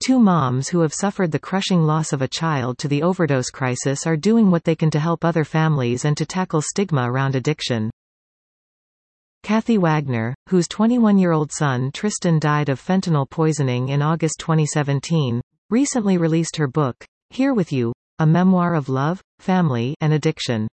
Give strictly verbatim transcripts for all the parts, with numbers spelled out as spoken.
Two moms who have suffered the crushing loss of a child to the overdose crisis are doing what they can to help other families and to tackle stigma around addiction. Kathy Wagner, whose twenty-one-year-old son Tristan died of fentanyl poisoning in August twenty seventeen, recently released her book, Here With You, a memoir of love, family, and addiction.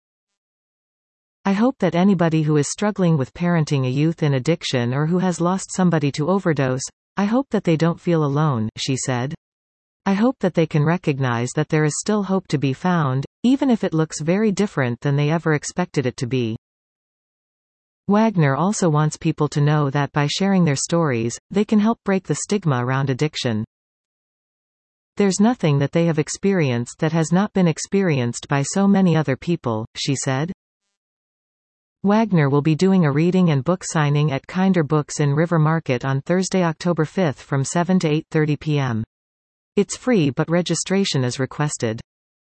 I hope that anybody who is struggling with parenting a youth in addiction or who has lost somebody to overdose, I hope that they don't feel alone, she said. I hope that they can recognize that there is still hope to be found, even if it looks very different than they ever expected it to be. Wagner also wants people to know that by sharing their stories, they can help break the stigma around addiction. There's nothing that they have experienced that has not been experienced by so many other people, she said. Wagner will be doing a reading and book signing at Kinder Books in River Market on Thursday, October fifth from seven to eight thirty p m It's free but registration is requested.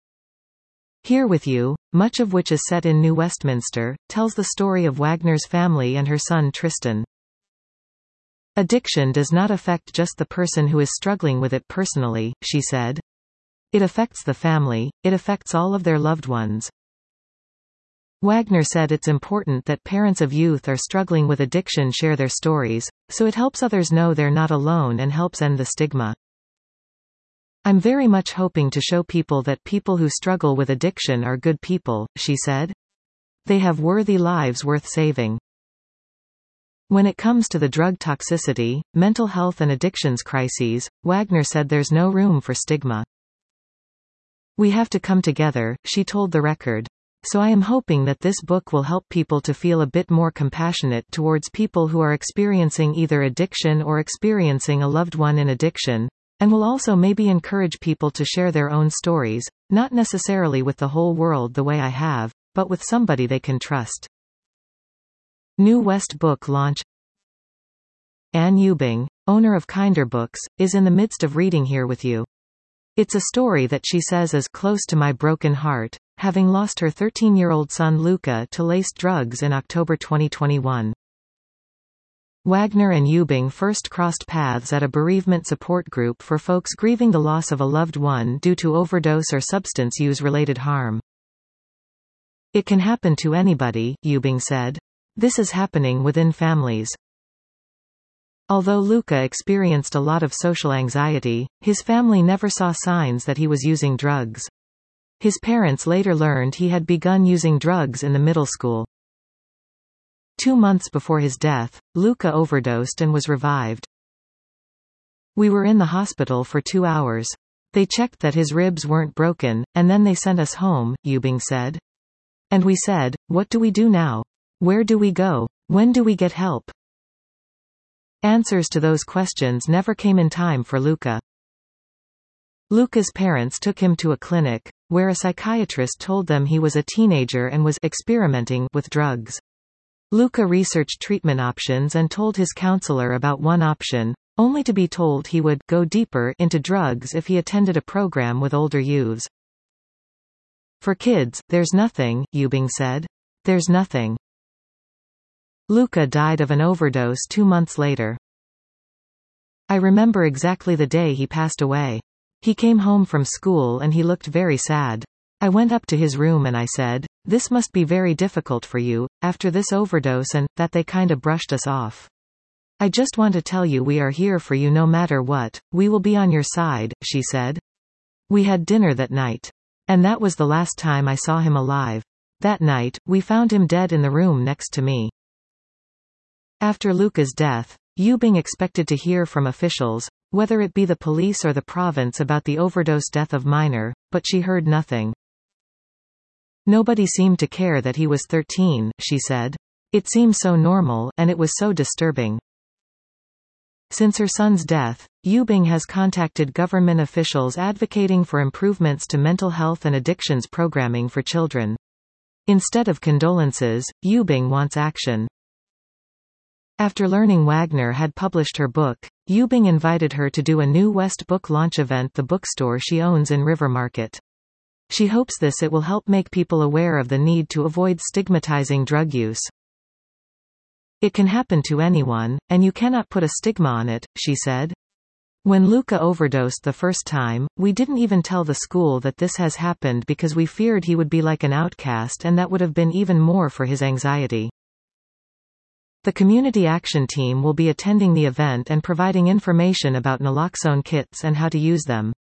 Here With You, much of which is set in New Westminster, tells the story of Wagner's family and her son Tristan. Addiction does not affect just the person who is struggling with it personally, she said. It affects the family, it affects all of their loved ones. Wagner said it's important that parents of youth are struggling with addiction share their stories, so it helps others know they're not alone and helps end the stigma. I'm very much hoping to show people that people who struggle with addiction are good people, she said. They have worthy lives worth saving. When it comes to the drug toxicity, mental health and addictions crises, Wagner said there's no room for stigma. We have to come together, she told The Record. So I am hoping that this book will help people to feel a bit more compassionate towards people who are experiencing either addiction or experiencing a loved one in addiction, and will also maybe encourage people to share their own stories, not necessarily with the whole world the way I have, but with somebody they can trust. New West book launch. Ann Eubing, owner of Kinder Books, is in the midst of reading Here With You. It's a story that she says is close to my broken heart, having lost her thirteen-year-old son Luca to laced drugs in October twenty twenty-one. Wagner and Eubing first crossed paths at a bereavement support group for folks grieving the loss of a loved one due to overdose or substance use-related harm. It can happen to anybody, Eubing said. This is happening within families. Although Luca experienced a lot of social anxiety, his family never saw signs that he was using drugs. His parents later learned he had begun using drugs in the middle school. Two months before his death, Luca overdosed and was revived. We were in the hospital for two hours. They checked that his ribs weren't broken, and then they sent us home, Eubing said. And we said, what do we do now? Where do we go? When do we get help? Answers to those questions never came in time for Luca. Luca's parents took him to a clinic, where a psychiatrist told them he was a teenager and was experimenting with drugs. Luca researched treatment options and told his counselor about one option, only to be told he would go deeper into drugs if he attended a program with older youths. For kids, there's nothing, Eubing said. There's nothing. Luca died of an overdose two months later. I remember exactly the day he passed away. He came home from school and he looked very sad. I went up to his room and I said, this must be very difficult for you, after this overdose, and that they kinda brushed us off. I just want to tell you we are here for you no matter what, we will be on your side, she said. We had dinner that night. And that was the last time I saw him alive. That night, we found him dead in the room next to me. After Luca's death, Eubing expected to hear from officials, whether it be the police or the province, about the overdose death of minor, but she heard nothing. Nobody seemed to care that he was thirteen, she said. It seemed so normal, and it was so disturbing. Since her son's death, Eubing has contacted government officials advocating for improvements to mental health and addictions programming for children. Instead of condolences, Eubing wants action. After learning Wagner had published her book, Eubing invited her to do a New West book launch event at the bookstore she owns in River Market. She hopes this it will help make people aware of the need to avoid stigmatizing drug use. It can happen to anyone, and you cannot put a stigma on it, she said. When Luca overdosed the first time, we didn't even tell the school that this has happened because we feared he would be like an outcast, and that would have been even more for his anxiety. The community action team will be attending the event and providing information about naloxone kits and how to use them.